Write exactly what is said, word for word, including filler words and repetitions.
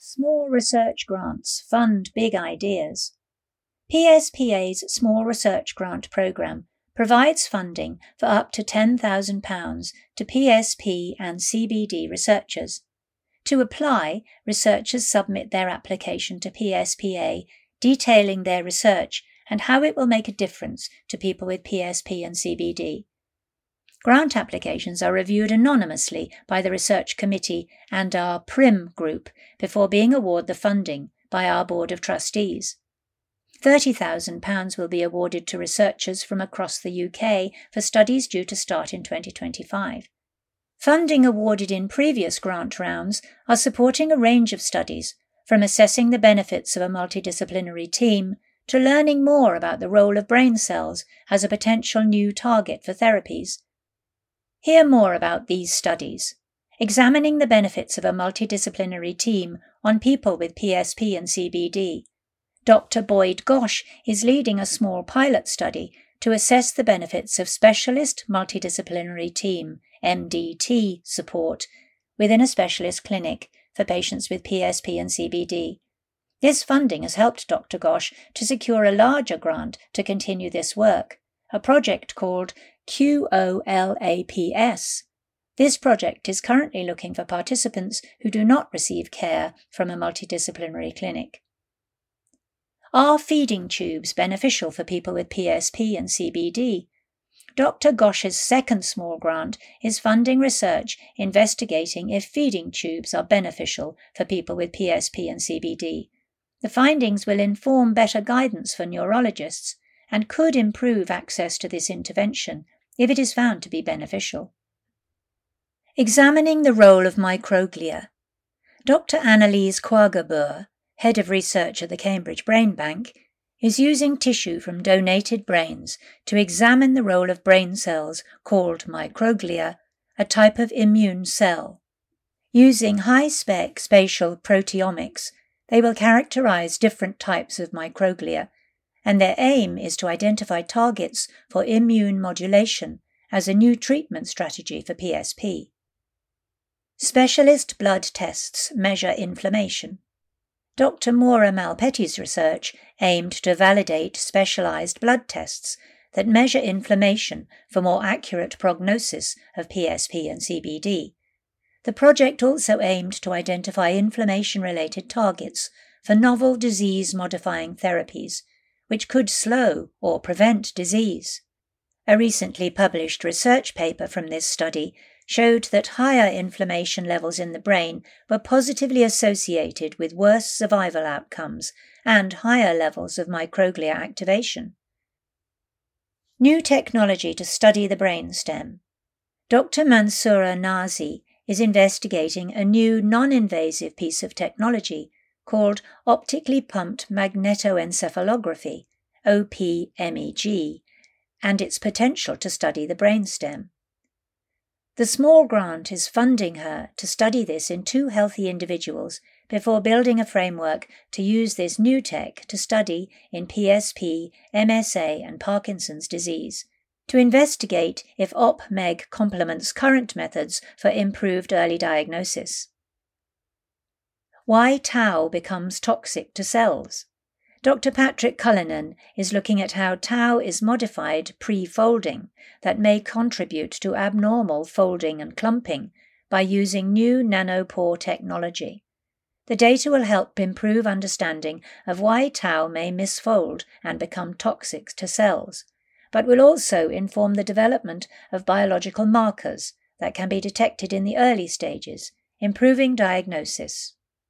Small research grants fund big ideas. P S P A's Small Research Grant Programme provides funding for up to ten thousand pounds to P S P and C B D researchers. To apply, researchers submit their application to P S P A, detailing their research and how it will make a difference to people with P S P and C B D. Grant applications are reviewed anonymously by the Research Committee and our P R I M group before being awarded the funding by our Board of Trustees. thirty thousand pounds will be awarded to researchers from across the U K for studies due to start in twenty twenty-five. Funding awarded in previous grant rounds are supporting a range of studies, from assessing the benefits of a multidisciplinary team to learning more about the role of brain cells as a potential new target for therapies. Hear more about these studies. Examining the benefits of a multidisciplinary team on people with P S P and C B D. Doctor Boyd Gosch is leading a small pilot study to assess the benefits of Specialist Multidisciplinary Team M D T support within a specialist clinic for patients with P S P and C B D. This funding has helped Doctor Gosch to secure a larger grant to continue this work, a project called Q O L A P S. This project is currently looking for participants who do not receive care from a multidisciplinary clinic. Are feeding tubes beneficial for people with P S P and C B D? Doctor Gosch's second small grant is funding research investigating if feeding tubes are beneficial for people with P S P and C B D. The findings will inform better guidance for neurologists and could improve access to this intervention if it is found to be beneficial. Examining the role of microglia. Doctor Annelies Quagerboer, head of research at the Cambridge Brain Bank, is using tissue from donated brains to examine the role of brain cells called microglia, a type of immune cell. Using high-spec spatial proteomics, they will characterize different types of microglia, and their aim is to identify targets for immune modulation as a new treatment strategy for P S P. Specialist blood tests measure inflammation. Doctor Maura Malpetty's research aimed to validate specialized blood tests that measure inflammation for more accurate prognosis of P S P and C B D. The project also aimed to identify inflammation-related targets for novel disease-modifying therapies, which could slow or prevent disease. A recently published research paper from this study showed that higher inflammation levels in the brain were positively associated with worse survival outcomes and higher levels of microglia activation. New technology to study the brainstem. Doctor Mansoura Nazi is investigating a new non-invasive piece of technology called optically pumped magnetoencephalography, O P M E G, and its potential to study the brainstem. The small grant is funding her to study this in two healthy individuals before building a framework to use this new tech to study in P S P, M S A and Parkinson's disease, to investigate if O P M E G complements current methods for improved early diagnosis. Why tau becomes toxic to cells. Doctor Patrick Cullinan is looking at how tau is modified pre-folding that may contribute to abnormal folding and clumping by using new nanopore technology. The data will help improve understanding of why tau may misfold and become toxic to cells, but will also inform the development of biological markers that can be detected in the early stages, improving diagnosis.